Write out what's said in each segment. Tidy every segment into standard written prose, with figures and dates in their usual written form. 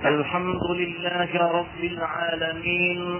الحمد لله رب العالمين.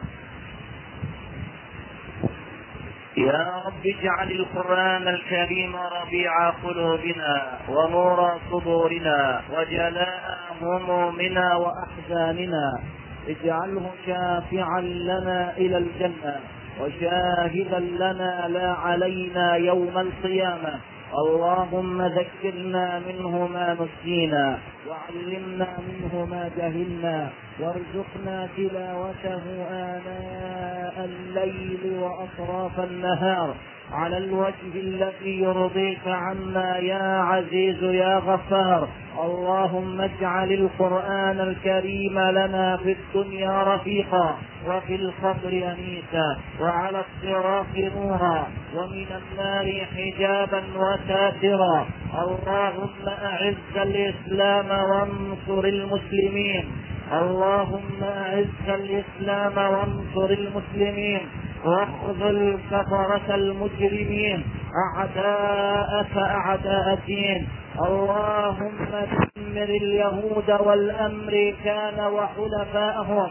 يا رب اجعل القرآن الكريم ربيع قلوبنا ونور صدورنا وجلاء همومنا وأحزاننا. اجعله شافعا لنا إلى الجنة وشاهدا لنا لا علينا يوم القيامة. اللهم ذكرنا منه ما نسينا وعلمنا منه ما جهلنا وارزقنا تلاوته آناء الليل وأطراف النهار على الوجه الذي يرضيك عنا يا عزيز يا غفار. اللهم اجعل القرآن الكريم لنا في الدنيا رفيقا وفي القبر أنيسا وعلى الصراط نورا ومن النار حجابا وساترا. اللهم أعز الإسلام وانصر المسلمين. اللهم أعز الإسلام وانصر المسلمين واخذل كفرة المجرمين أعداءك أعداء الدين. اللهم دمر اليهود والأمريكان وحلفائهم.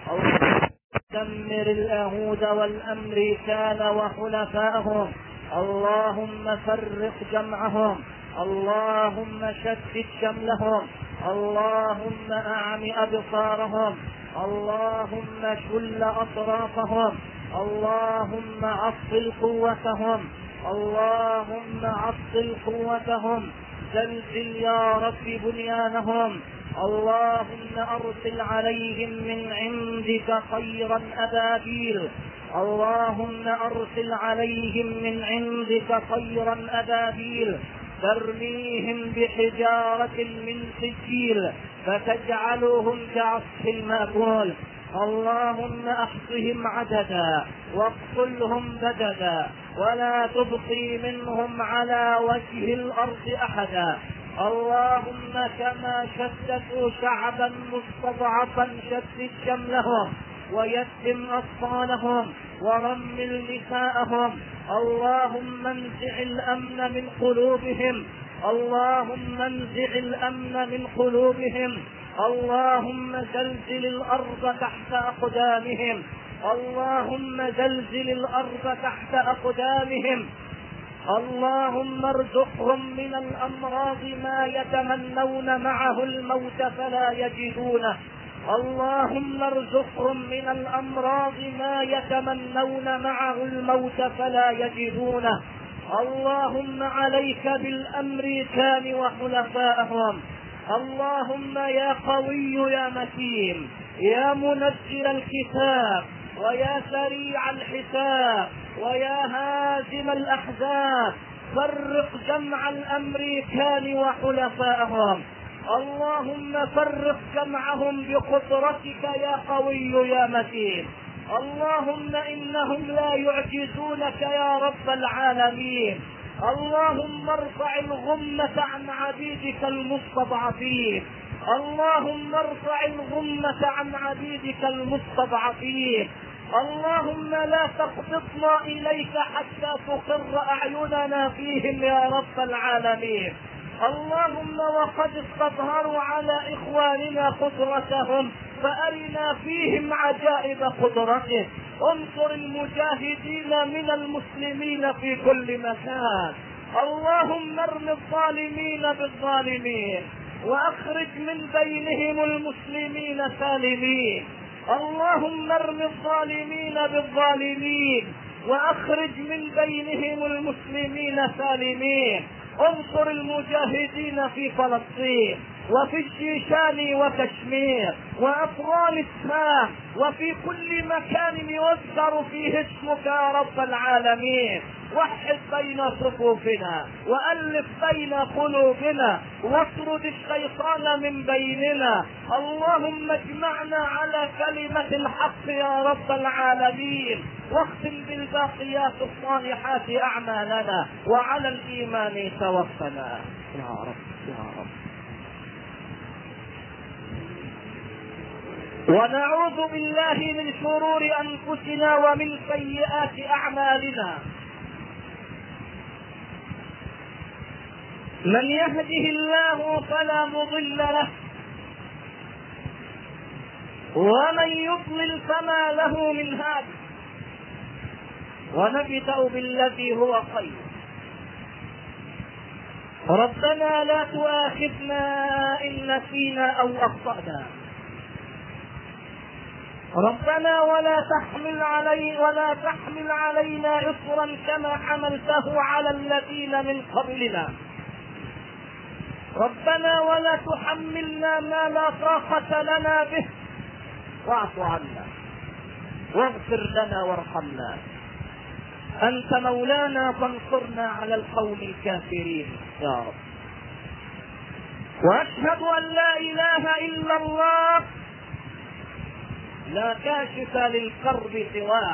دمر اليهود والأمريكان وحلفائهم. اللهم فرق جمعهم. اللهم شتت شملهم. اللهم أعم أبصارهم. اللهم شل أطرافهم. اللهم عطل قوتهم. اللهم عطل قوتهم. زلزل يا رب بنيانهم. اللهم أرسل عليهم من عندك خيرا أبابيل. اللهم أرسل عليهم من عندك خيرا أبابيل ترميهم بحجارة من سجيل فتجعلهم كعصف المأكول. اللهم احصهم عددا واقتلهم بددا ولا تبقي منهم على وجه الأرض أحدا. اللهم كما شتتوا شعبا مستضعفا شتت شملهم ويتم أطفالهم ورمل نساءهم. اللهم انزع الأمن من قلوبهم. اللهم انزع الأمن من قلوبهم. اللهم زلزل الأرض تحت أقدامهم. اللهم زلزل الأرض تحت أقدامهم. اللهم ارزقهم من الأمراض ما يتمنون معه الموت فلا يجدونه. اللهم ارزقهم من الأمراض ما يتمنون معه الموت فلا يجدونه. اللهم عليك بالأمريكان وحلفائهم. اللهم يا قوي يا متين يا منزل الكتاب ويا سريع الحساب ويا هازم الأحزاب فرق جمع الأمريكان وحلفائهم. اللهم فرق جمعهم بقدرتك يا قوي يا متين. اللهم إنهم لا يعجزونك يا رب العالمين. اللهم ارفع الغمة عن عبيدك المستضعفين. اللهم ارفع الغمة عن عبيدك المستضعفين. اللهم لا تقبضنا إليك حتى تقر أعيننا فيهم يا رب العالمين. اللهم وقد استظهروا على إخواننا قدرتهم فأرنا فيهم عجائب قدرته. انصر المجاهدين من المسلمين في كل مكان. اللهم ارم الظالمين بالظالمين وأخرج من بينهم المسلمين سالمين. اللهم ارم الظالمين بالظالمين وأخرج من بينهم المسلمين سالمين. انصر المجاهدين في فلسطين وفي الشيشان وكشمير وأفغانستان وفي كل مكان يذكر فيه اسمك يا رب العالمين. وحد بين صفوفنا وألف بين قلوبنا واطرد الشيطان من بيننا. اللهم اجمعنا على كلمة الحق يا رب العالمين واختم بالباقيات الصالحات أعمالنا وعلى الإيمان توفنا يا رب يا رب. ونعوذ بالله من شرور أنفسنا ومن سيئات أعمالنا. من يهده الله فلا مضل له ومن يضلل فما له من هاد. ونبدأ بالذي هو خير. ربنا لا تؤاخذنا إن نسينا أو أخطأنا. ربنا ولا تحمل علينا إصرا كما حملته على الذين من قبلنا. ربنا ولا تحملنا ما لا طاقة لنا به واعف عنا واغفر لنا وارحمنا. أنت مولانا فانصرنا على القوم الكافرين يا رب. وأشهد أن لا إله إلا الله لا كاشف للكرب سواه.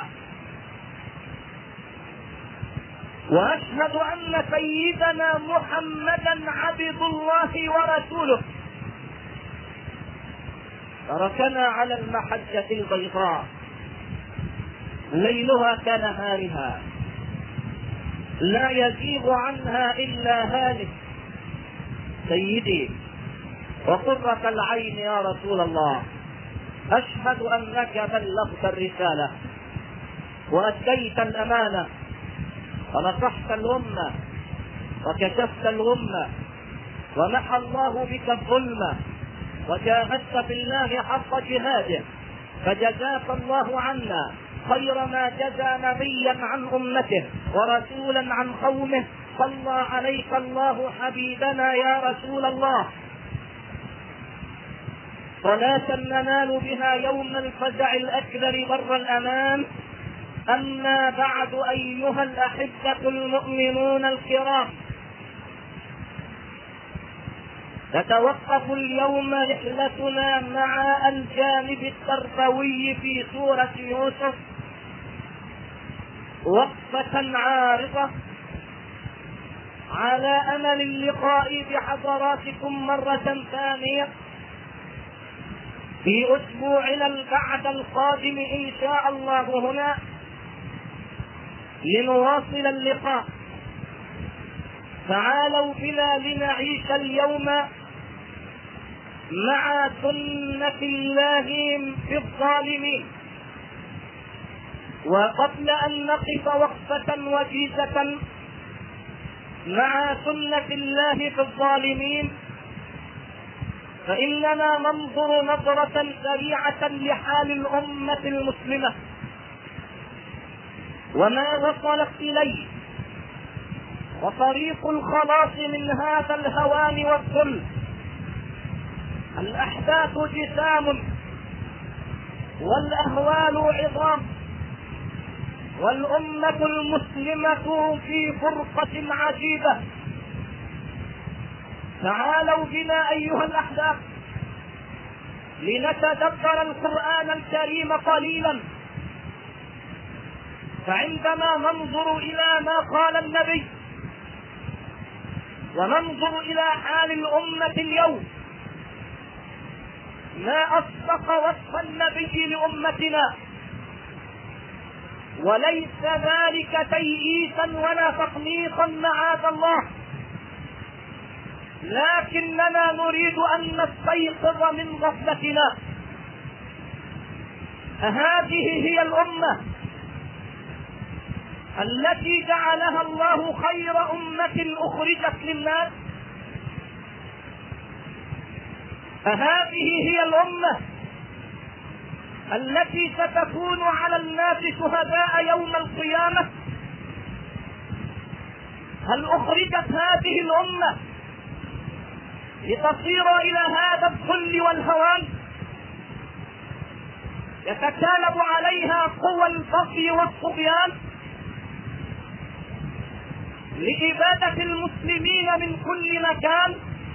وأشهد أن سيدنا محمدا عبد الله ورسوله تركنا على المحجة البيضاء ليلها كنهارها لا يزيغ عنها إلا هالك. سيدي وقرة العين يا رسول الله، أشهد أنك بلغت الرسالة وأديت الأمانة ونصحت الأمة وكشفت الغمة ومحى الله بك الظلم وجاهدت في الله حق جهاده، فجزاك الله عنا خير ما جزى نبيا عن أمته ورسولا عن قومه. صلى عليك الله حبيبنا يا رسول الله صلاة ننال بها يوم الفزع الأكبر بر الأمان. أما بعد أيها الأحبة المؤمنون الكرام، تتوقف اليوم رحلتنا مع الجانب التربوي في سورة يوسف وقفة عارضة على أمل اللقاء بحضراتكم مرة ثانية في أسبوعنا البعد القادم إن شاء الله هنا لنواصل اللقاء. تعالوا بنا لنعيش اليوم مع سنة الله في الظالمين. وقبل أن نقف وقفة وجيزة مع سنة الله في الظالمين، فإننا ننظر نظرة سريعة لحال الأمة المسلمة وما وصلت إليه وطريق الخلاص من هذا الهوان والذل. الأحداث جسام والأهوال عظام، والأمة المسلمة في فرقة عجيبة. تعالوا بنا أيها الأحباب لنتدبر القرآن الكريم قليلا. فعندما ننظر إلى ما قال النبي وننظر إلى حال الأمة اليوم، ما أصدق وصف النبي لأمتنا، وليس ذلك تيئيسا ولا تقنيطا معاذ الله، لكننا نريد أن نستيقظ من غفلتنا. هذه هي الأمة التي جعلها الله خير أمة أخرجت للناس. هذه هي الأمة التي ستكون على الناس شهداء يوم القيامة. هل أخرجت هذه الأمة لتصير إلى هذا الذل والهوان يتكالب عليها قوى البغي والطغيان لإبادة المسلمين من كل مكان،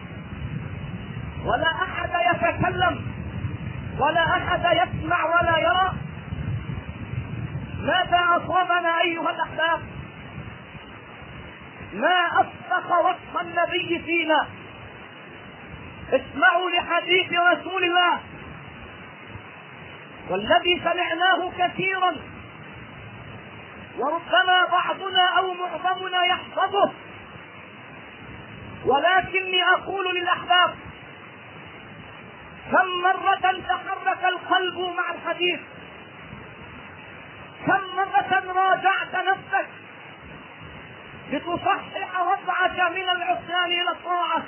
ولا أحد يتكلم ولا أحد يسمع ولا يرى؟ ماذا أصابنا أيها الأحباب؟ ما أصدق وصف النبي فينا. اسمعوا لحديث رسول الله والذي سمعناه كثيرا وربما بعضنا أو معظمنا يحفظه، ولكني أقول للأحباب كم مرة تحرك القلب مع الحديث؟ كم مرة راجعت نفسك لتصحح وضعك من العصيان الى الطاعة،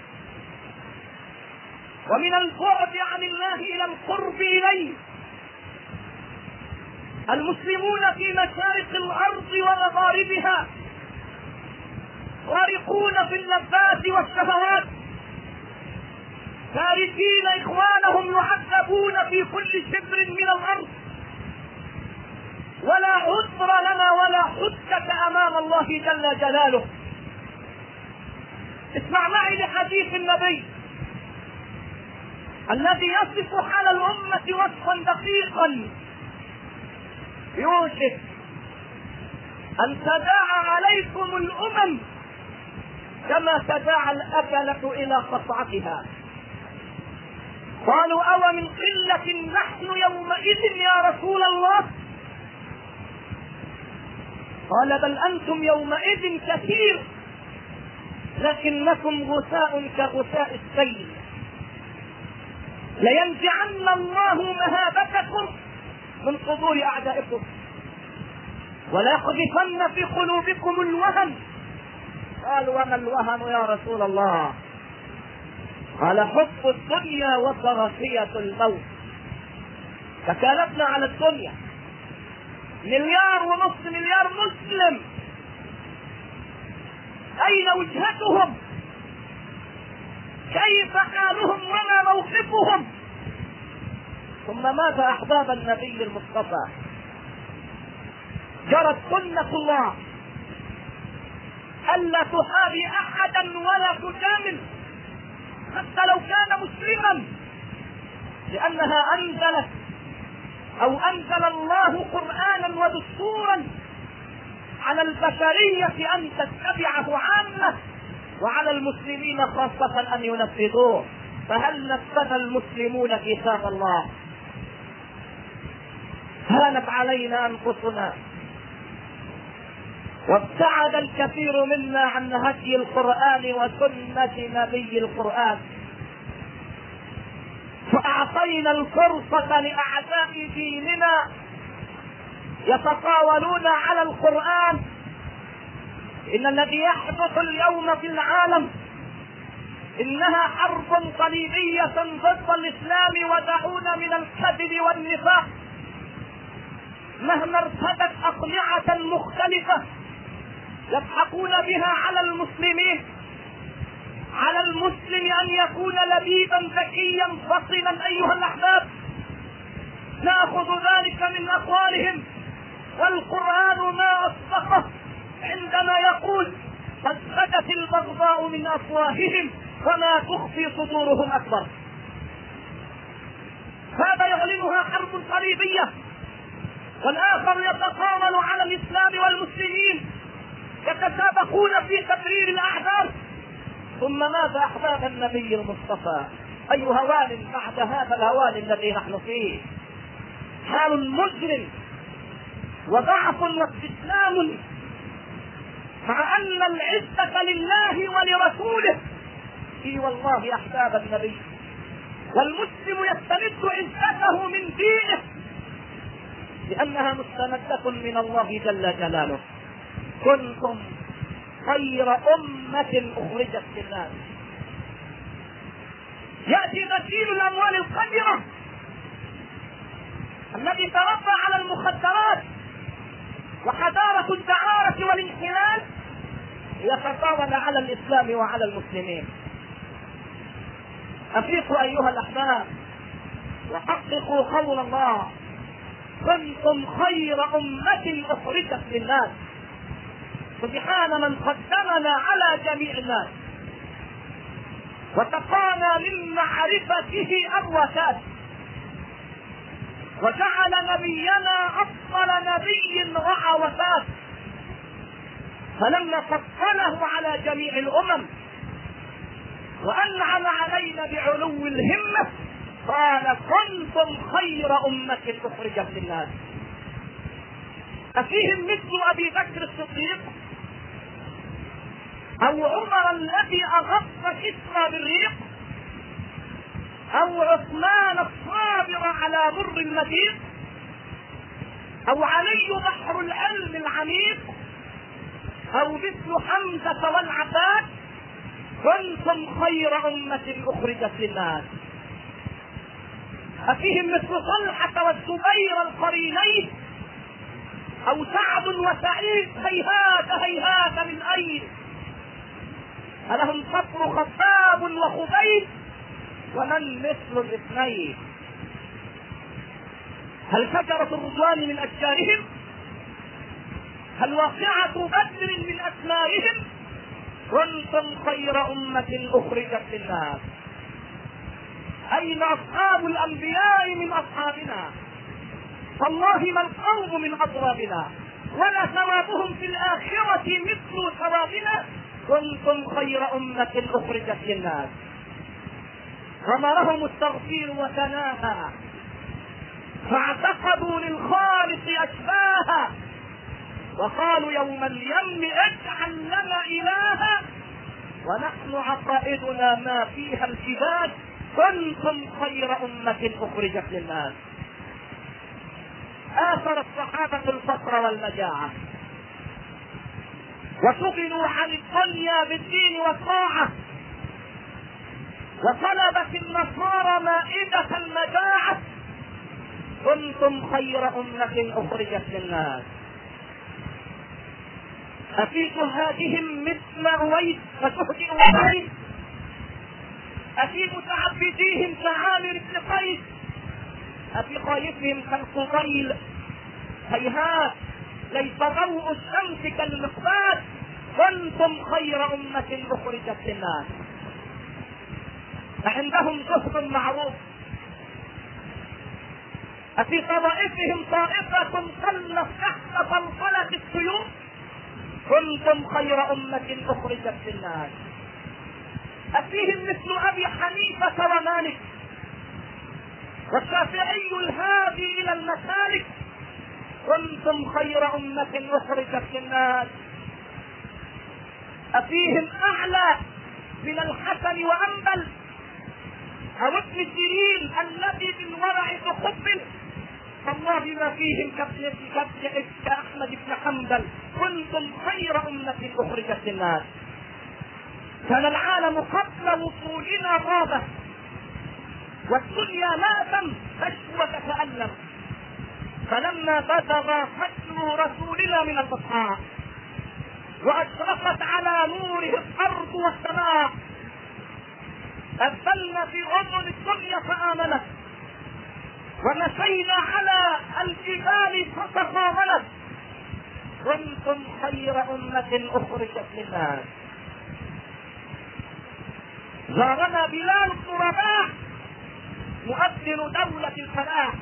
ومن البعد عن الله الى القرب اليه؟ المسلمون في مشارق الارض ومغاربها غارقون في اللذات والشهوات، تاركين اخوانهم يعذبون في كل شبر من الارض، ولا عذر لنا ولا حجة امام الله جل جلاله. اسمع معي لحديث النبي الذي يصف حال الامة وصفا دقيقا. يوشك ان تداعى عليكم الامم كما تداعى الاكلة الى قطعتها. قالوا او من قلة نحن يومئذ يا رسول الله؟ قال بل انتم يومئذ كثير لكنكم غثاء كغثاء السيل. لينزعن الله مهابتكم من صدور اعدائكم وليقذفن في قلوبكم الوهن. قالوا وما الوهن يا رسول الله؟ قال حب الدنيا وكراهية الموت. تكالبنا على الدنيا 1.5 مليار مسلم، أين وجهتهم؟ كيف حالهم وما موقفهم؟ ثم ماذا أحباب النبي المصطفى؟ جرت سنة الله ألا تحابي أحدا ولا تجامل حتى لو كان مسلما، لأنها أنزل الله قرآنا ودستورا على البشرية أن تتبعه عامة، وعلى المسلمين خاصة أن ينفذوه. فهل نفذ المسلمون كتاب الله؟ هانت علينا أنفسنا، وابتعد الكثير منا عن هدي القرآن وسنة نبي القرآن، فأعطينا الفرصة لأعداء ديننا يتطاولون على القرآن. إن الذي يحدث اليوم في العالم إنها حرب صليبية ضد الإسلام، ودعونا من الكذب والنفاق. مهما ارتدت أقنعة مختلفة يضحكون بها على المسلمين. على المسلم أن يكون لبيبا ذكيا فطنا أيها الأحباب. نأخذ ذلك من أقوالهم، والقرآن ما أصدقه عندما يقول قد بدت البغضاء من أفواههم وما تخفي صدورهم أكبر. هذا يعلنها حرب صليبية، والآخر يتطاول على الإسلام والمسلمين، يتسابقون في تبرير الأعذار. ثم ماذا أحباب النبي المصطفى؟ أي هوان بعد هذا الهوان الذي نحن فيه؟ حال مجرم وضعف واستسلام، مع أن العزة لله ولرسوله. اي والله أحباب النبي، والمسلم يستمد عزته من دينه لأنها مستمدة من الله جل جلاله. كنتم خير أمة أخرجت للناس. يأتي غسيل الأموال القذرة الذي تربى على المخدرات وحضارة الدعارة والانحلال يتطاول على الإسلام وعلى المسلمين. أفيقوا أيها الأحباب وحققوا قول الله: كنتم خير أمة أخرجت للناس. سبحان من قدمنا على جميع الناس وتقانا من معرفته الوفاة، وجعل نبينا أفضل نبي رعى وفاة، فلما فضله على جميع الأمم وأنعم علينا بعلو الهمة قال: كنتم خير أمة أخرجت للناس. أفيهم مثل أبي بكر الصديق أو عمر الذي أغط كسرى بالريق او عثمان الصابر على مر المدين، او علي بحر العلم العميق، او مثل حمزة والعباس، كنتم خير أمة أخرجت للناس. أفيهم مثل طلحة والزبير القرينين، أو سعد وسعيد هيهات هيهات من أين؟ ألهم صبر خباب وخبيب، ومن مثل الاثنين؟ هل شجرة الرضوان من أشجارهم؟ هل واقعة بدر من أثمارهم؟ كنتم خير أمة أخرجت للناس. أين أصحاب الأنبياء من أصحابنا؟ والله ما القوم من أضرابنا، ولا ثوابهم في الآخرة مثل ثوابنا. كنتم خير أمة أخرجت للناس. غمرهم التغفير وتناهى، فاعتقدوا للخالق أشباها، وقالوا يوم اليم اجعل لنا إلها، ونحن عقائدنا ما فيها الجبال. كنتم خير أمة أخرجت للناس. آثر الصحابة الفقر والمجاعة، وشغلوا عن الدنيا بالدين والطاعة، وطلبت النصارى مائدة المجاعة. كنتم خير أمة أخرجت للناس. أفي جهادهم مثل أويس وشهد أويس، أفي متعبديهم كعامر بن قيس، أفي خايفهم كالفضيل. هيهات ليس ضوء الشمس كالمقباد. كنتم خير أمة أخرجت للناس. عندهم زهد معروف. أفي طوائفهم طائفة قلت تحت طلقلة السيوف. كنتم خير أمة أخرجت للناس. أفيهم مثل أبي حنيفة ومالك والشافعي الهادي إلى المسالك. كنتم خير أمة أخرجت للناس. أفيهم أعلى من الحسن وأنبل، أو ابن سيرين الذي بالورع تقبل. فالله ما فيهم كأحمد بن حنبل. كنتم خير أمة أخرجت للناس. كان العالم قبل وصولنا غابة، والدنيا مأثم تشوى تتألم، فلما بزغ فجر رسولنا من البصحاء وأشرقت على نوره الأرض والسماء، أذلنا في أذن الدنيا فآمنت، ومشينا على الجبال فتقاملت. كنتم خير أمة أخرجت للناس. زارنا بلال بن رباح مؤذن دولة الفلاح،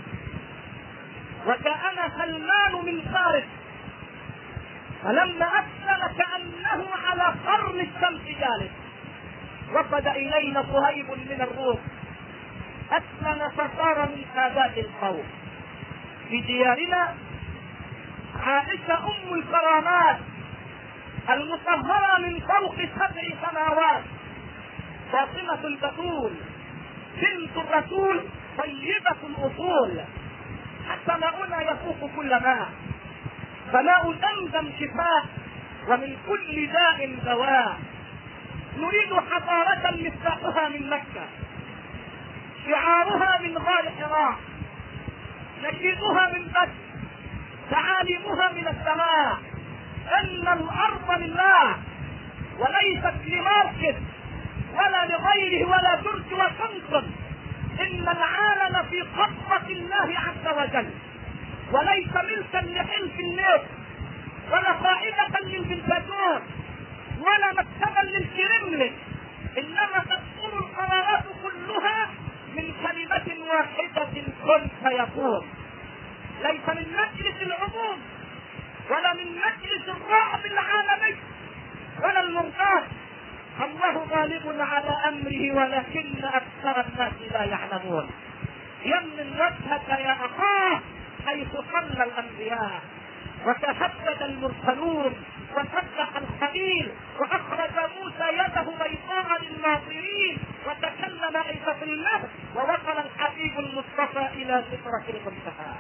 وكأن سلمان من فارس، فلما أسلم كأنه على قرن الشمس جالس. وفد إلينا صهيب من الروم، أسلم فصار من سادات القوم. في ديارنا عائشة أم الكرامات المطهرة من فوق 7 سماوات، فاطمة البتول بنت الرسول طيبة الأصول. حتى ماؤنا يفوق كل ماء، فماء زمزم شفاء، ومن كل داء دواء. نريد حضارة مفتاحها من مكة، شعارها من غار حراء، نشيدها من بدر، تعاليمها من السماء. ان الارض لله وليست لماركس ولا لغيره ولا ترك وتنصر. ان العالم في قبضة الله عز وجل، وليس ملكا لحلف الناس، ولا قاعدة للبنتاجور، ولا مكتبا للكرملين. انما تصدر القرارات كلها من كلمة واحدة كن فيكون. ليس من مجلس العموم، ولا من مجلس الرعب العالمي، ولا المرضات. الله غالب على امره، ولكن اكثر الناس لا يعلمون. يمن وجهك يا اخاه حيث صلى الانبياء، وتهدد المرسلون، وفتح الخليل، واخرج موسى يده بيضاء للناظرين. وتكلم عيسى في المهد، ووصل الحبيب المصطفى إلى سدرة المنتهى.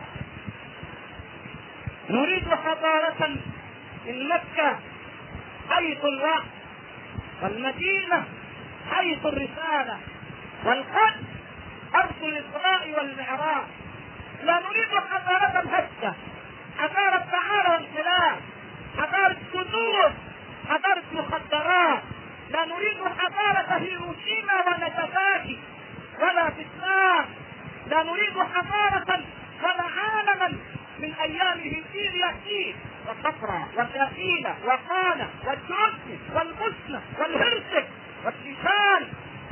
نريد حضارة من مكة حيث الوحي، والمدينة حيث الرسالة، والقدس أرض الإسراء والمعراج. لا نريد حضارة هشة، حضارة تعالى وانحلال، حضارة سدود، حضارة مخدرات. لا نريد حضارة هيروشيما وناجازاكي ولا فيتنام. لا نريد حضارة ولا عالما من أيام هيتيريا وصفرا وشافينا وقانا والجوزي والبوسنة والهرسك والشيشان.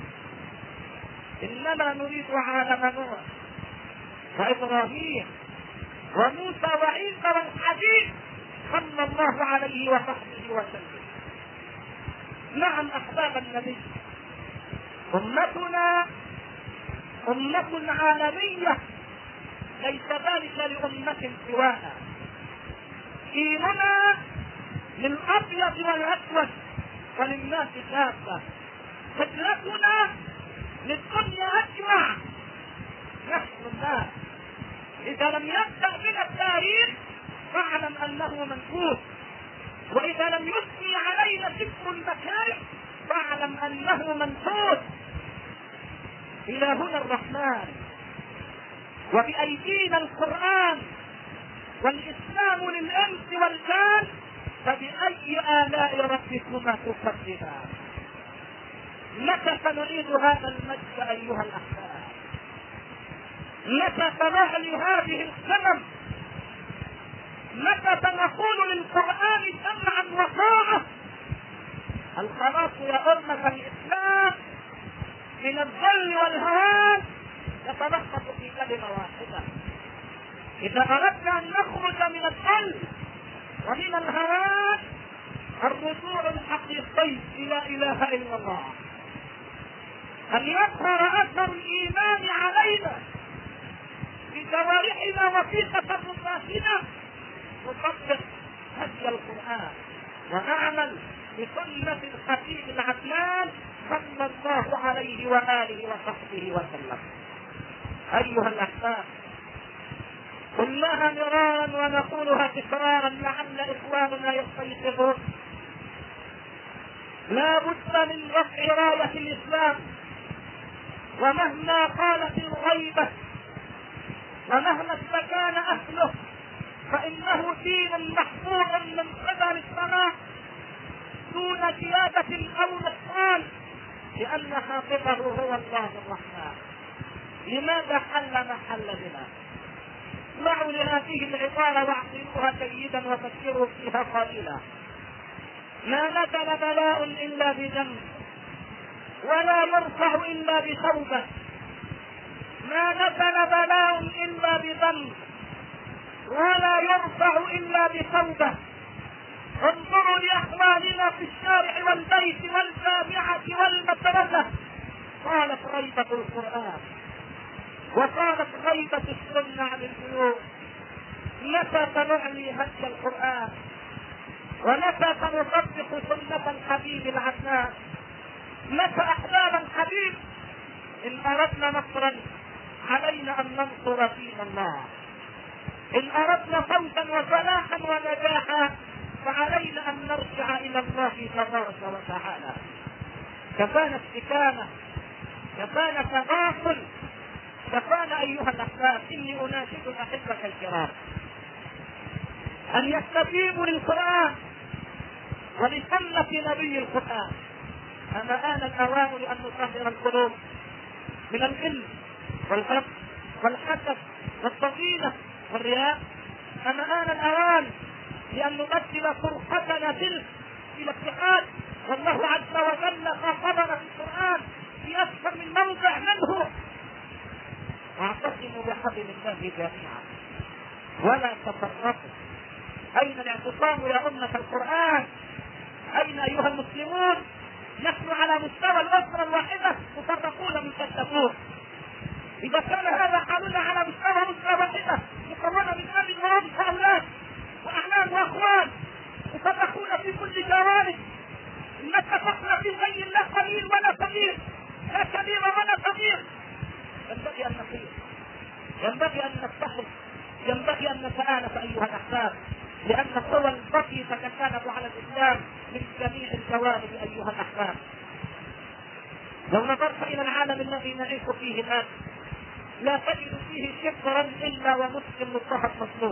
إنما نريد عالم نوح وإبراهيم وموسى وعيسى والحبيب صلى الله عليه وصحبه وسلم. نعم أحباب النبي، أمتنا أمة عالمية، ليس ذلك لأمة سوانا. ديننا للأبيض والأسود وللناس كافة، قبلتنا للدنيا أجمع. نحن الناس إذا لم يبدأ بنا التاريخ فاعلم أنه منفوس، وإذا لم يثني علينا سفر المكارم فاعلم أنه منفوس. إلهنا الرحمن وبأيدينا القرآن والإسلام للأنس والجان، فبأي آلاء ربكما تكذبان؟ متى سنعيد هذا المجد أيها الأحباب؟ متى سنعلي هذه القمم؟ متى سنقول للقرآن سمعا وطاعة؟ الخلاص يا أمة الإسلام من الذل والهوان يتلخص في كلمة واحدة. إذا أردنا أن نخرج من الذل ومن الهوان، الرجوع الحقيقي إلى إله إلا الله، أن يظهر أثر الإيمان علينا في جوارحنا وفي تصرفاتنا، نطبق هدي القرآن ونعمل بسنة الخطيب العدنان صلى الله عليه وآله وصحبه وسلم. أيها الأحباب، قلناها مرارا ونقولها تكرارا لعل إخواننا يستيقظون. لا بد من رفع راية الإسلام، ومهما قالت الغيبة ومهما استكان أهله فإنه دين محفوظ من قبل السماء دون زيادة أو نقصان، لأن حافظه هو الله الرحمن. لماذا حل ما حل بنا؟ اسمعوا لهذه العبارة واعقلوها جيدا وفكروا فيها قليلا. ما نزل بلاء إلا بذنب، ولا يرفع إلا بتوبة. ما نزل بلاء إلا بذنب، ولا يرفع إلا بتوبة. انظروا لأحوالنا في الشارع والبيت والجامعة والمدرسة، قالت غيبة القرآن وقالت غيبة السنة عن البيوت. متى سنعلي هدي القرآن؟ ومتى سنطبق سنة الحبيب العدنان؟ متى أحباب الحبيب؟ إن أردنا نصرا علينا أن ننصر دين الله، إن أردنا فوزا وفلاحا ونجاحا فعلينا أن نرجع إلى الله تبارك وتعالى. كفانا استكانة، كفانا تغافل، كفانا أيها الأحباب. إني أناشد أحبة الكرام أن يستجيبوا للقرآن ولسنة نبي القرآن. أما آن الأوان لأن نطهر القلوب من الغل والحقد والحسد والضغينة والرياء. أما آن الأوان لأن نبدل فرقتنا تلك إلى اتحاد، والله عز وجل خاطبنا في القرآن في أكثر من موضع منه: واعتصموا بحبل الله جميعا ولا تفرقوا. أين الاعتصام يا أمة القرآن؟ أين أيها المسلمون؟ نحن على مستوى الأسرة الواحدة مفرقون مكتفون. إذا كان هذا حالنا على مستوى أسرة واحدة مكونة من أب وأم وأولاد وأعلام وأخوان مفرقون في كل جوانب، إن اتفقنا في غير الله قليل ولا كبير، لكن ينبغي أن نتخذ، ينبغي أن نتآلف أيها الأحباب، لأن القوى التي تتكالب على الإسلام من جميع الجوانب أيها الأحباب. لو نظرت إلى العالم الذي نعيش فيه الآن لا تجد فيه شبرا إلا ومسلم مضطهد مظلوم.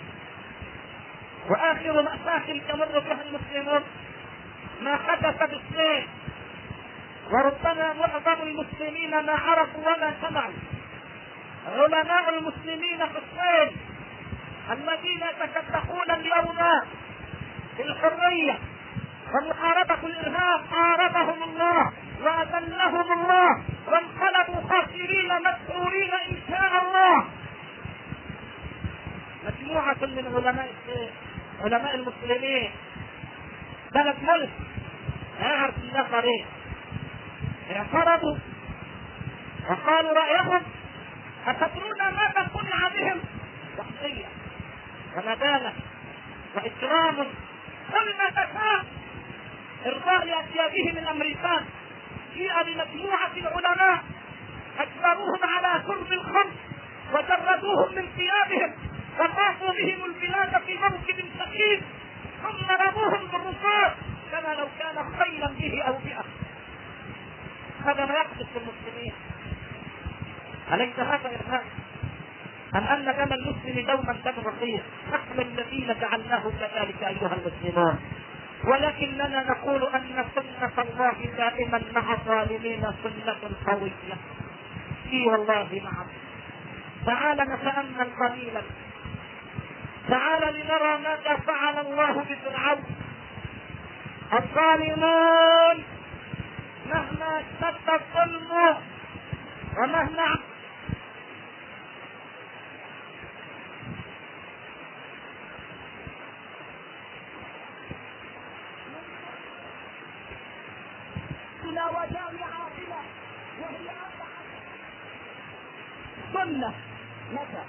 وآخر مأساة يمر بها المسلمون ما حدث بالصين، وربما معظم المسلمين ما عرفوا ولا سمعوا. علماء المسلمين في الصين الذين يتكبحون اليوم بالحرية ومحاربة الإرهاب حاربهم الله وأذلهم الله وانقلبوا خاسرين مسرورين إن شاء الله. مجموعة من علماء المسلمين بلد ملك أعرف النفرين اعترضوا وقالوا رأيهم. أتدرون ماذا صنع بهم؟ شخصية ومدانة وإكرام كل ما تشاء إرضاء لأسيادهم الأمريكان. جيء بمجموعة العلماء أجبروهم على شرب الخمر وجردوهم من ثيابهم وطافوا بهم البلاد في موكب ثقيل ثم رموهم بالرصاص كما لو كان خيلا به أو بئة. هذا ما يحدث للمسلمين. أليس هذا إرهاب؟ أم أن دم المسلم دوما دم رخيص؟ نحن الذين جعلناه كذلك أيها المسلمون. ولكننا نقول أن سنة الله دائما مع الظالمين سنة قوية. اي والله نعم. تعال نتأمل قليلا، تعال لنرى ماذا فعل الله بفرعون. الظالمون مهما اشتد الظلم ومهما وجامع عاقلة وهي سنة متى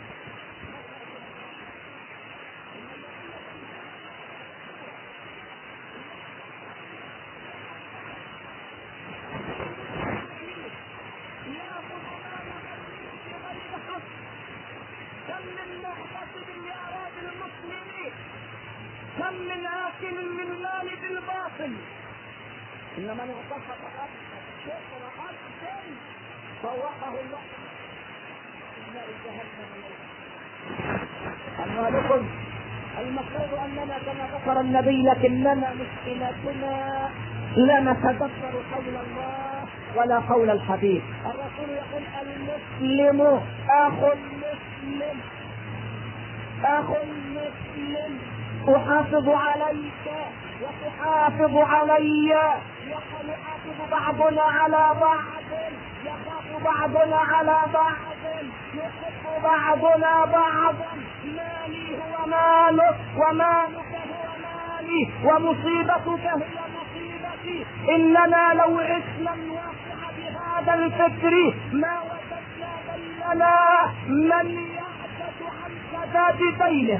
كم من محتسب لأراضي المسلمين، كم من آكل من مال بالباطل. إنما اغتصب الشيخ ورأى الشيء فوقه الله إلى جهنم. أموالكم المفروض أننا كما ذكر النبي لكننا مشكلتنا لا نتدبر قول الله ولا قول الحديث. الرسول يقول المسلم أخو المسلم، أخو المسلم أحافظ عليك وتحافظ علي، يحافظ بعضنا على بعض، يخاف بعضنا على بعض، يحب بعضنا بعضا. مالي هو مالك ومالك هو مالي ومصيبتك هي مصيبتي. إننا لو عشنا الواقع بهذا الفكر ما وجدنا بيننا من يعجز عن سداد دينه،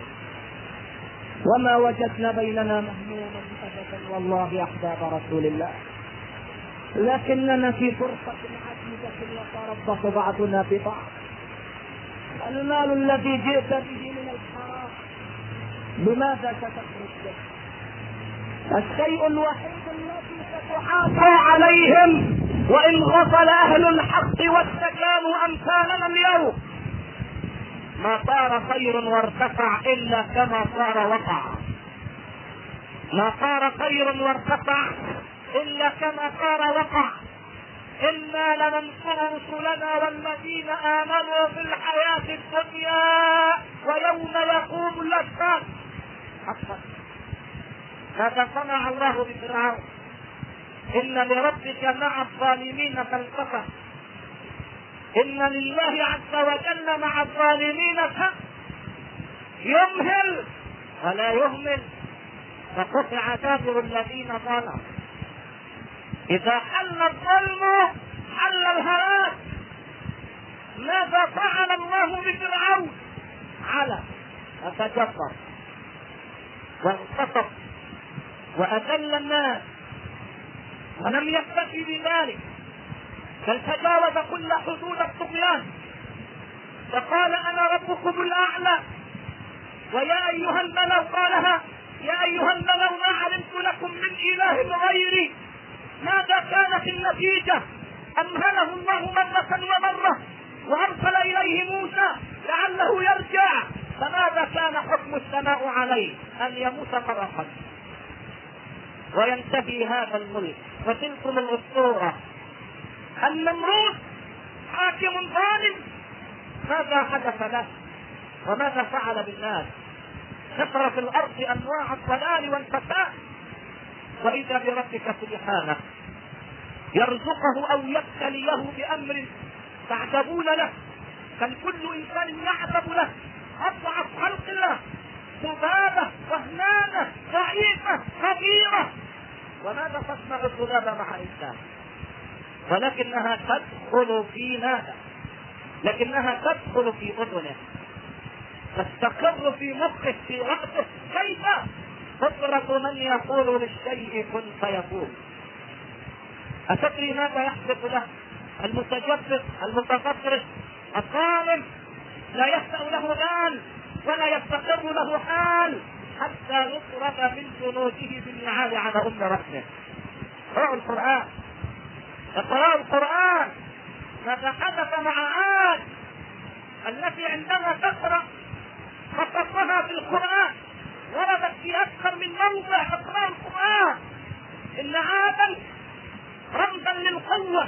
وما وجدنا بيننا مهموما أبدا والله أحباب رسول الله. لكننا في فرصة عجيبة نتربص بعضنا ببعض. المال الذي جئت به من الحرام بماذا ستخرج به؟ الشيء الوحيد الذي ستحافظ عليهم وإن غفل أهل الحق واستكانوا أمثالنا اليوم ما صار خير وارتفع إلا كما صار وقع. ما صار خير وارتفع إلا كما صار وقع. إنا لننصر رسلنا والذين آمنوا في الحياة الدنيا ويوم يقوم الأشهاد. حقا هذا صنع الله بفرعون. إن لربك مع الظالمين فالتقى. إن لله عز وجل مع الظالمين يمهل ولا يهمل، فقطع دابر الذين ظلموا. إذا حل الظلم حل الهلاك. ماذا فعل الله بفرعون؟ على فتجبر واغتصب وأذل الناس، ولم يكتفي بذلك بل تجاوز كل حدود الطغيان. فقال انا ربكم الاعلى. ويا ايها الملأ قالها يا ايها الملأ ما علمت لكم من اله غيري. ماذا كانت النتيجة؟ امهله الله مرة ومرة وارسل اليه موسى لعله يرجع. فماذا كان حكم السماء عليه؟ ان يموت مرة وينتهي هذا الملك. وتلكم الاسطورة النمرود حاكم ظالم، ماذا حدث له وماذا فعل بالناس؟ نشر في الارض انواع الضلال والفساد. واذا بربك سبحانه يرزقه او يبتليه بامر تعجبون له، بل كل انسان يعجب له. اضعف خلق الله ذبابه وهنانه ضعيفه صغيره، وماذا تصنع الذبابه مع انسان؟ ولكنها تدخل في ماذا؟ لكنها تدخل في اذنه، تستقر في مخه في رأسه. كيف؟ فطرة من يقول للشيء كن فيكون. أتدري ماذا يحدث له؟ المتجبر المتفطرس الظالم لا يخطأ له بال ولا يستقر له حال حتى يطرد من جنوده بالنعال على ام رأسه. اقرأوا القرآن، اقرأوا القرآن. ماذا حدث مع عاد التي عندما تقرأ قصصها في القرآن وردت في أكثر من موضع. اقرأوا القرآن. إن عادا رمزا للقوة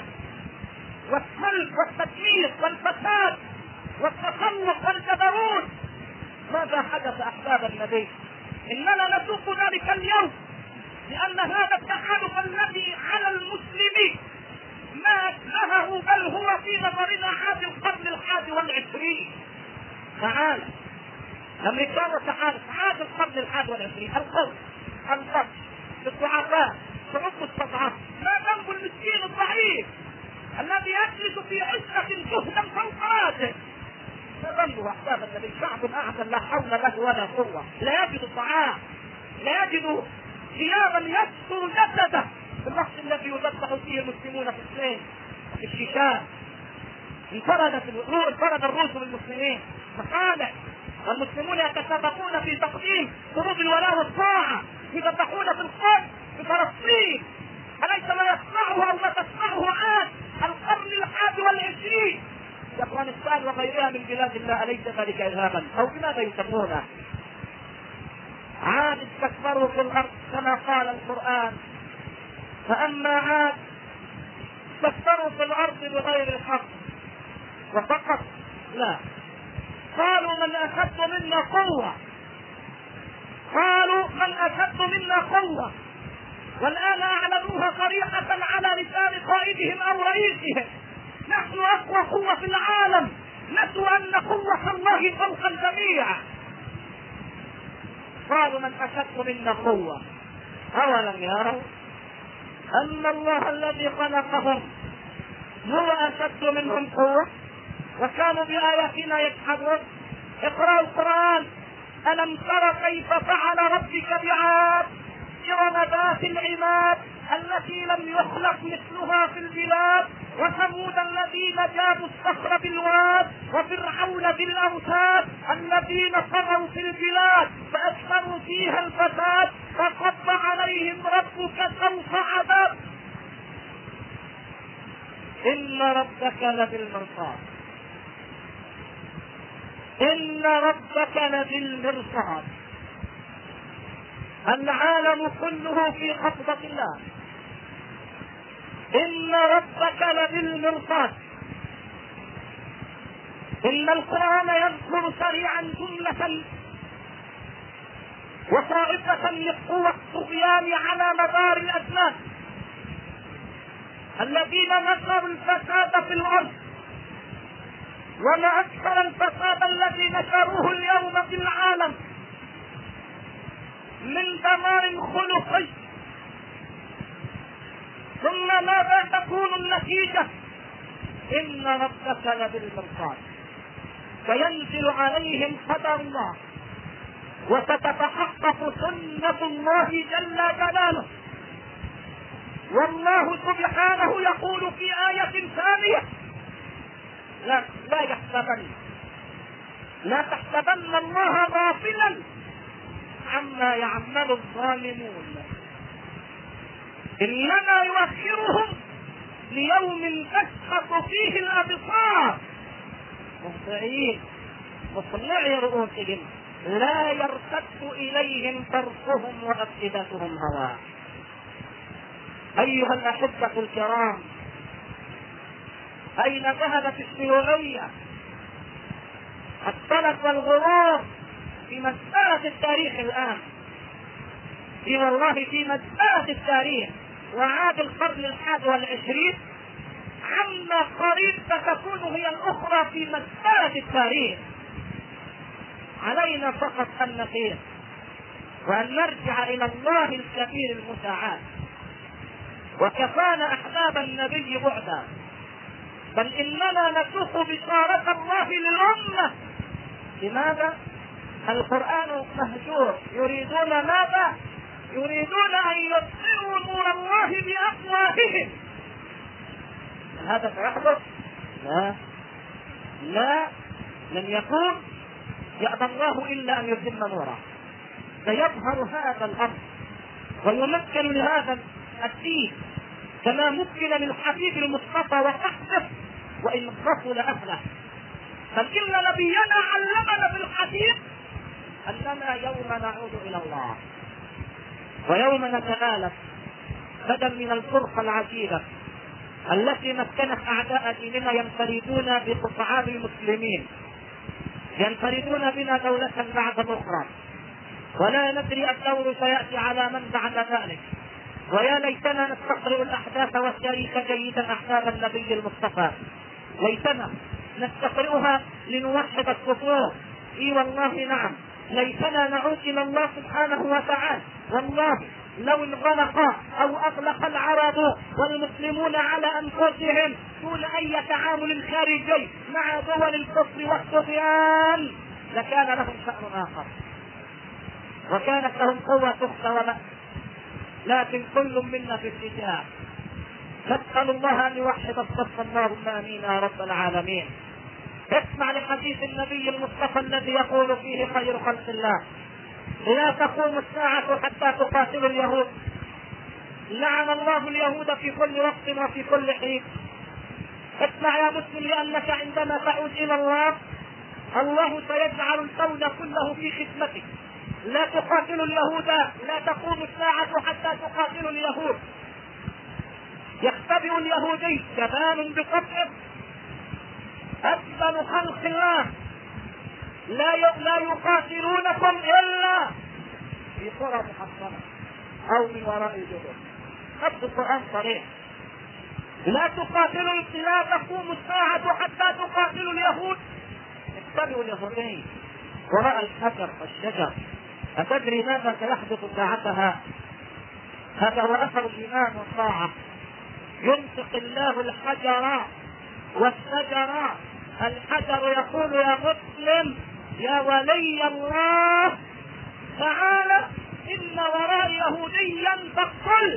والسلب والتدمير والفساد والتسلط والجبروت. ماذا حدث أحباب النبي؟ إننا نسوق ذلك اليوم لأن هذا التحالف الذي على المسلم ما أشبهه بل هو في نظرنا عاد القرن 21. تعالى الامريكان وتحالف عاد القرن 21. القوم الفقر الضعفاء شعوب مستضعفة. ما ذنب المسكين الضعيف الذي يجلس في عزة جهدا فوق راسه؟ ما ذنبه احباب النبي؟ شعب اعزل لا حول له ولا قوة، لا يجد طعام، لا يجد ثيابا يستر جسده في الوقت الذي يذبح فيه المسلمون في الصين في الشيشان. انفرد الروس بالمسلمين مصالح، والمسلمون يتسابقون في تقديم فروض الولاء والطاعة، يذبحون في القدس في فلسطين. أليس ما يصنعه أو ما تصنعه عاد القرن 21 في أفغانستان وغيرها من بلاد الله؟ أليس ذلك إرهابا؟ أو بماذا يسمونه؟ عاد استكبروا في الأرض كما قال القرآن. فأما عاد استكبروا في الأرض بغير الحق وفقط لا، قالوا من أشد منا قوة، قالوا من أشد منا قوة. والآن أعلنوها صريحة على لسان قائدهم أو رئيسهم: نحن أقوى قوة في العالم. نسوا أن قوة الله فوق الجميع. قالوا من أشد منا قوة. أولم يروا أن الله الذي خلقهم هو أشد منهم قوة وكانوا بآياتنا يجحدون؟ اقرأوا القرآن. ألم تر كيف فعل ربك بعاد إرم ذات العماد التي لم يخلق مثلها في البلاد، وثمود الذين جابوا الصخر بالواد، وفرعون ذي الأوتاد الذين طغوا في البلاد فأكثروا فيها الفساد فصب عليهم ربك سوط عذاب إن ربك لبالمرصاد. إن ربك لبالمرصاد. العالم كله في قبضة الله. إن ربك لبالمرصاد. إن القرآن يذكر سريعا جملة وطائفة لقوى الطغيان على مدار الأزمان الذين نشروا الفساد في الأرض، وما أكثر الفساد الذي نشروه اليوم في العالم من دمار خلقي. ثم ماذا تكون النتيجة؟ إن ربك لبالمرصاد. فينزل عليهم قدر الله وتتحقق سنة الله جل جلاله. والله سبحانه يقول في آية ثانية: لا يحسبن لا تحسبن الله غافلا عما يعمل الظالمون، إنما يؤخرهم ليوم تشخص فيه الأبصار مهطعين مقنعي رؤوسهم لا يرتد إليهم طرفهم وأفئدتهم هواء. أيها الأحبة الكرام، أين ذهبت الشيوعية؟ الطلب والغرور في مسألة التاريخ الآن، في والله في مسألة التاريخ وعاد القرن 21 عما قريب ستكون هي الأخرى في مسألة التاريخ. علينا فقط أن نخير وأن نرجع إلى الله الكبير المتعال، وكفانا أحباب النبي بعدا، بل إننا نسوق بشارة الله للأمة. لماذا؟ القرآن مهجور، يريدون ماذا؟ يريدون أن يطفئوا نور الله بأفواههم. هذا سيحدث؟ لا لن يكون. يأبى الله إلا أن يتم نوره. سيظهر هذا الأمر ويمكن لهذا الدين كما مكن للحبيب المصطفى وصحبه وإن غفل أهله. بل إن نبينا علمنا بالحديث أننا يوم نعود إلى الله ويوم نتآلف بدل من الفرقة العجيبة التي مكنت أعداء ديننا ينفردون بقطعان المسلمين، ينفردون بنا دولة بعد أخرى، ولا ندري الدور سيأتي على من بعد ذلك. ويا ليتنا نستقرئ الأحداث والتاريخ جيدا أحباب النبي المصطفى، ليتنا نستقرئها لنوحد الصفوف. اي والله نعم، ليتنا نعود الى الله سبحانه وتعالى. والله لو انغلق او اغلق العرب والمسلمون على انفسهم دون اي تعامل خارجي مع دول الكفر والطغيان لكان لهم شأن اخر وكانت لهم قوة تخشى وبأس، لكن كل منا في اتجاه. نسأل الله ان يوحد الصف، اللهم امين يا رب العالمين. اسمع لحديث النبي المصطفى الذي يقول فيه خير خلق الله: لا تقوم الساعة حتى تقاتل اليهود. لعن الله اليهود في كل وقت وفي كل حين. اسمع يا مسلم، لأنك عندما تعود إلى الله الله سيجعل الكون كله في خدمتك. لا تقاتل اليهود، لا تقوم الساعة حتى تقاتل اليهود. يختبئ اليهودي جبان بقطعه أجمل خلق الله، لا يقاتلونكم إلا في قرى محصنة أو من وراء الجدر. خط القرآن صريح: لا تقوم الساعة حتى تقاتلوا اليهود. اتبعوا اليهودين وراء الحجر والشجر. أتدري ماذا سيحدث ساعتها؟ هذا هو أثر الإيمان والطاعة. ينطق الله الحجر والشجر. الحجر يقول: يا مسلم يا ولي الله تعالى إن وراء يهوديا فاقتل.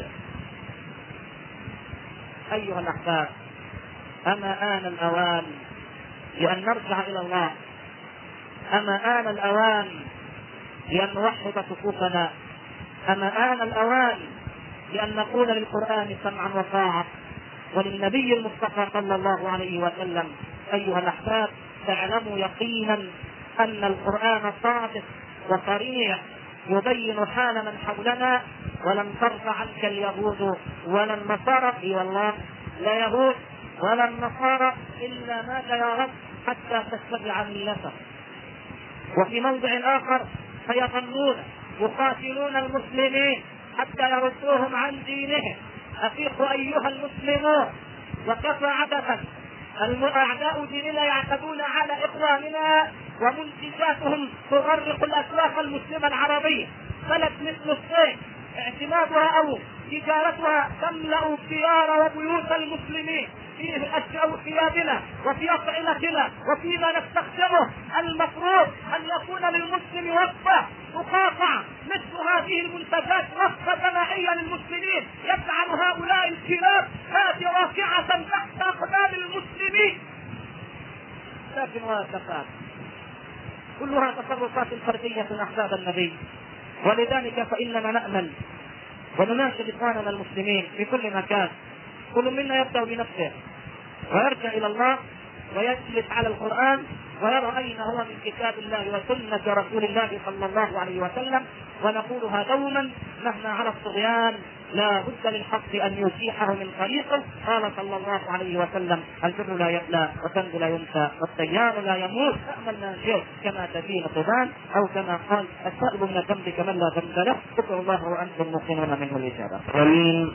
أيها الأحباب، أما آن الأوان لأن نرجع إلى الله؟ أما آن الأوان لأن نوحد صفوفنا؟ أما آن الأوان لأن نقول للقرآن سمعا وطاعة وللنبي المصطفى صلى الله عليه وسلم؟ أيها الأحباب، تعلموا يقينا أن القرآن صادق وصريح يبين حال من حولنا. ولن ترضى عنك اليهود ولا النصارى، اي والله لا يهود ولا النصارى إلا ماذا يا رب حتى تتبع ملته. وفي موضع آخر: فيظلون يقاتلون المسلمين حتى يردوهم عن دينهم. أفيقوا أيها المسلمون، وكفى عبثا. أعداء ديننا يعتدون على إخواننا ومنتجاتهم تغرق الأسواق المسلمة العربية. بلد مثل الصين اعتمادها أو تجارتها تملأ ديار وبيوت المسلمين في ثيابنا وفي أطعمتنا وفيما نستخدمه. المفروض أن يكون للمسلم وقفة تقاطع مثل هذه المنتجات، وقفة جماعية للمسلمين. يفعل هؤلاء الكلاب هذه واقعة تحت أقدام المسلمين. لكن واسفات كلها تصرفات فردية من أحباب النبي. ولذلك فإننا نأمل ونناشد إخواننا المسلمين في كل مكان، كل منا يبدأ بنفسه ويرجع إلى الله ويجلس على القرآن ويرى أين هو من كتاب الله وسنة رسول الله صلى الله عليه وسلم، ونقولها دوما مهما على الطغيان لا بد للحق أن يزيحه من طريقه. قال صلى الله عليه وسلم: البر لا يبلى والذنب لا ينسى والتيار لا يموت، فأمل ما شئت كما تدين طبان، أو كما قال: السائل من الذنب كمن لا ذنب له، ذكر الله وأنتم موقنون منه الإجابة. آمين.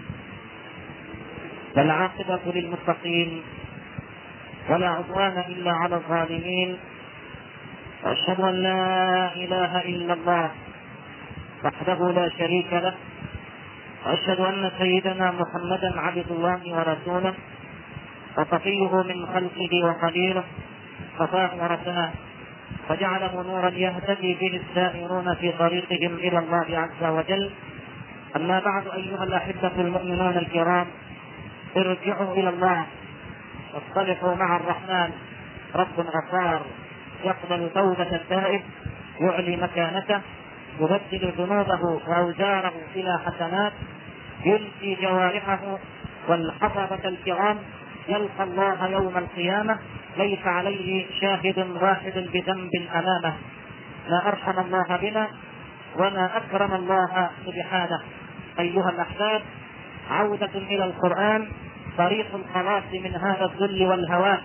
والعاقبة للمتقين ولا عدوان إلا على الظالمين، وأشهد أن لا إله إلا الله وحده لا شريك له، وأشهد أن سيدنا محمدا عبد الله ورسوله وصفيه من خلقه وخليله، صفاه ورساه فجعله نورا يهتدي به السائرون في طريقهم إلى الله عز وجل. أما بعد، أيها الأحبة المؤمنون الكرام، ارجعوا إلى الله واصطلحوا مع الرحمن، رب غفار يقبل توبة التائب، يعلي مكانته، يبدل ذنوبه وأوزاره إلى حسنات، ينسي جوارحه والحفظة الكرام، يلقى الله يوم القيامة ليس عليه شاهد واحد بذنب أمامه. ما أرحم الله بنا وما أكرم الله سبحانه. أيها الأحباب، عودة إلى القرآن طريق الخلاص من هذا الذل والهوان.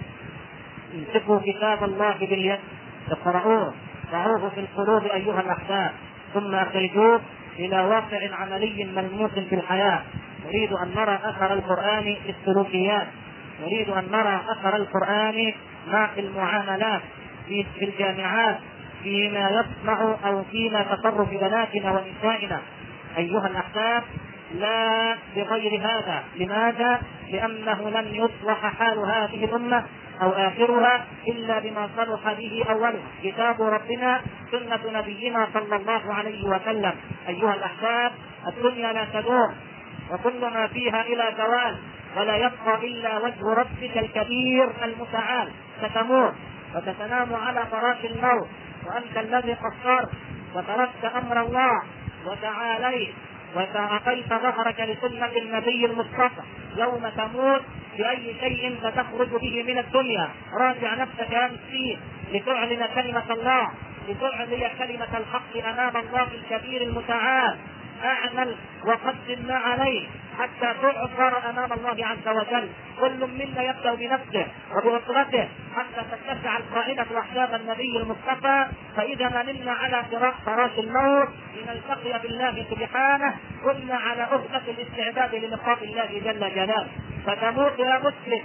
امسكوا كتاب الله باليد، اقرؤوه، ضعوه في القلوب أيها الأحباب، ثم أخرجوه إلى واقع عملي ملموس في الحياة. نريد أن نرى أثر القرآن في السلوكيات، نريد أن نرى أثر القرآن مع المعاملات في الجامعات، فيما يصنع أو فيما تصرف بناتنا ونسائنا. أيها الأحباب، لا بغير هذا. لماذا؟ لأنه لن يصلح حال هذه الأمة أو آخرها إلا بما صلح به أوله، كتاب ربنا، سنة نبينا صلى الله عليه وسلم. أيها الأحباب، الدنيا لا تدوم وكل ما فيها إلى زوال، ولا يبقى إلا وجه ربك الكبير المتعال. ستموت وتتنام على فراش الموت وأنت الذي قصرت وتركت أمر الله وتعاليت وتعطيت ظهرك لسنة النبي المصطفى. يوم تموت بأي شيء ستخرج به من الدنيا؟ راجع نفسك يا مسكين لتعلن كلمة الله، لتعلي كلمة الحق أمام الله الكبير المتعال. اعمل وقدم ما عليه حتى تعثر امام الله عز وجل. كل منا يبدا بنفسه وبأسرته حتى تتسع القاعده واحزاب النبي المصطفى. فاذا ما نمنا على فراش الموت لنلتقي بالله سبحانه، كنا على عهده الاستعداد للقاء الله جل جلاله. فتموت يا مسلم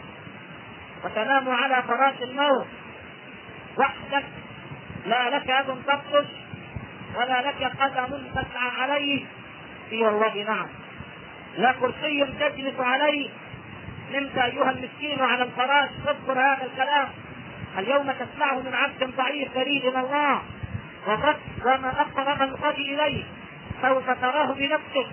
وتنام على فراش الموت وحدك، لا لك يد تبطش ولا لك قدم تسعى عليه، في والله نعم، لا كرسي تجلس عليه. نمت أيها المسكين على الفراش. اذكر هذا الكلام اليوم تسمعه من عبد ضعيف بريد من الله، وما أقرب القد إليه. سوف تراه بنفسك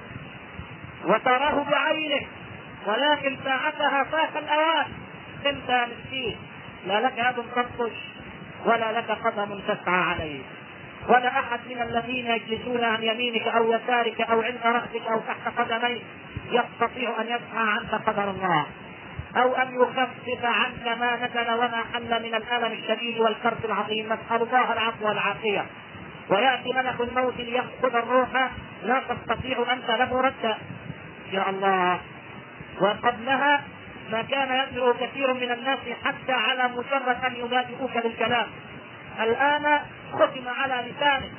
وتراه بعينك، ولكن ساعتها فات الأوان. نمت يا مسكين، لا لك يد تبطش ولا لك قدم تسعى عليه، ولا أحد من الذين يجلسون عن يمينك أو يسارك أو عند رأسك أو تحت قدميك يستطيع أن يدفع عنك قدر الله أو أن يخفف عنك ما نزل وما حل من الألم الشديد والكرب العظيم. نسأل الله العفو والعافية. ويأتي ملك الموت ليأخذ الروح، لا تستطيع أنت له ردا يا الله. وقبلها ما كان يدعو كثير من الناس حتى على مجرد أن يبادئوك بالكلام. الآن ختم على لسانك،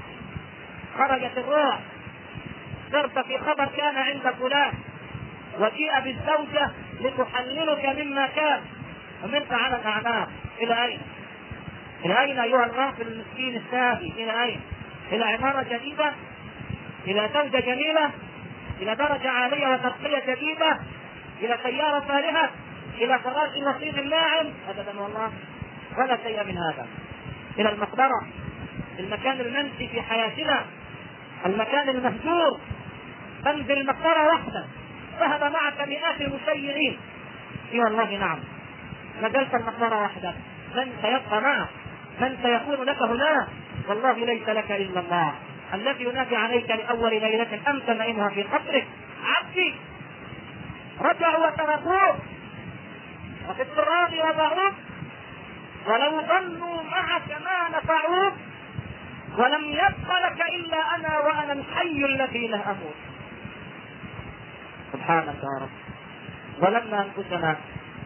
خرجت الروح، صرت في خبر كان عند فلان، وجيء بالزوجة لتحللك مما كان، ومنت على الأعناق. إلى أين؟ إلى أين أيها الغافل المسكين الساهي؟ إلى أين؟ إلى عمارة جديدة؟ إلى زوجة جميلة؟ إلى درجة عالية وترقية جديدة؟ إلى سيارة فارهة؟ إلى فراش وسيط ناعم؟ أبدا والله، ولا شيء من هذا. إلى المقبرة، المكان المنسي في حياتنا، المكان المهجور. تنزل المقبرة وحدك، ذهب معك مئات المشيعين. والله نعم، نزلت المقبرة وحدك، من سيبقى معك؟ من سيكون لك هناك؟ والله ليس لك إلا الله الذي ينادي عليك لأول ليلة أنت نائمها في قبرك. عبدي رجعوا وتركوك وفي التراب وضعوك، ولو ظنوا معك ما نفعوك، ولم يبق لك إلا أنا وأنا الحي الذي لا أموت. سبحانك يا رب. ظلمنا أنفسنا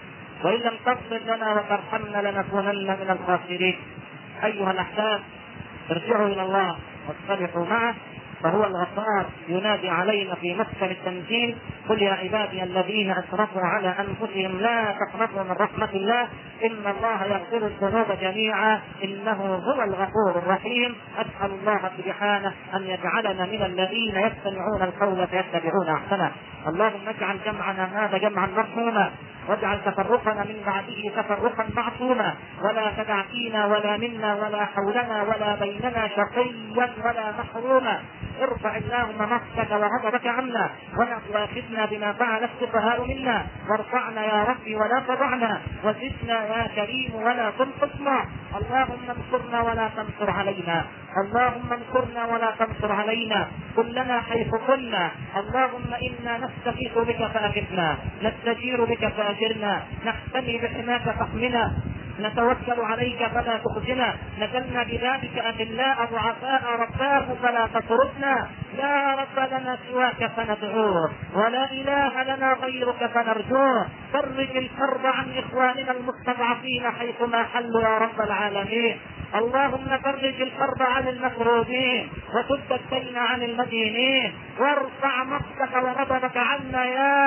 وإن لم تغفر لنا وترحمنا لنكونن من الخاسرين. أيها الأحباب، ارجعوا إلى الله واصطلحوا معه، فهو الغفار ينادي علينا في مسكن التنزيل: قل يا عبادي الذين أسرفوا على أنفسهم لا تقنطوا من رحمة الله إن الله يغفر الذنوب جميعا إنه هو الغفور الرحيم. أسأل الله سبحانه أن يجعلنا من الذين يستمعون القول فيتبعون أحسنه. اللهم اجعل جمعنا هذا جمعا مرحوما، واجعل تفرقنا من بعده تفرقا معصوما، ولا تدع فينا ولا منا ولا حولنا ولا بيننا شقيا ولا محروما. ارفع اللهم مقتك وغضبك عنا، ولا تؤاخذنا بما فعل السفهاء منا، وارفعنا يا ربي ولا تضعنا، وزدنا يا كريم ولا تنقصنا. اللهم انصرنا ولا تنصر علينا، اللهم انصرنا ولا تنصر علينا، كلنا حيث كنا. اللهم إنا نستغيث بك فأغثنا، نستجير بك فأجرنا، نحتمي بحماك فاحمنا، نتوكل عليك فلا تخزنا، نزلنا ببابك أذلاء ضعفاء رباه فلا تطردنا. لا رب لنا سواك فندعوه، ولا إله لنا غيرك فنرجوه. فرج الكرب عن إخواننا المستضعفين حيثما حلوا يا رب العالمين. اللهم فرج الكرب عن المكروبين، وسد الدين عن المدينين، وارفع مقتك وغضبك عنا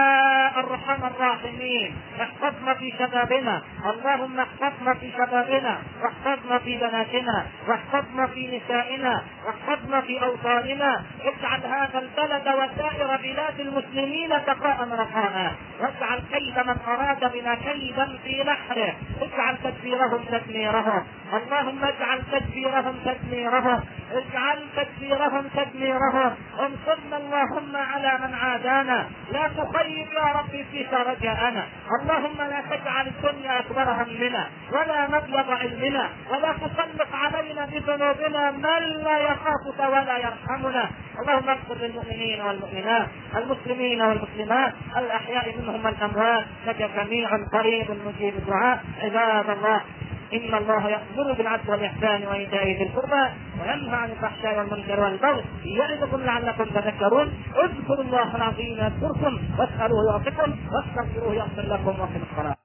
يا أرحم الراحمين. احفظنا في شبابنا، اللهم احفظنا في شبابنا، واحفظنا في بناتنا، واحفظنا في نسائنا، واحفظنا في أوطاننا. اجعل هذا البلد وسائر بلاد المسلمين سخاء رخاء، واجعل كيد من أراد بنا كيدا في نحره، اجعل تدبيرهم تدميرهم. اللهم اجعل تدبيرهم تدميرهم، اجعل تدبيرهم تدميرهم. انصرنا اللهم على من عادانا، لا تخيب يا ربي فيك رجاءنا. اللهم لا تجعل الدنيا أكبر همنا ولا مبلغ علمنا، ولا تسلط علينا بذنوبنا من لا يخافك ولا يرحمنا. اللهم اغفر للمؤمنين والمؤمنات، المسلمين والمسلمات، الأحياء منهم والأموات، لك سميع قريب مجيب الدعاء. عباد الله، إن الله يأمر بالعدل والإحسان وإيتاء ذي القربى وينهى عن الفحشاء والمنكر والبغي يعظكم لعلكم تذكرون. اذكروا الله العظيم يذكركم، واسألوه يعطكم، واستغفروه يغفر لكم، وقم الصلاة.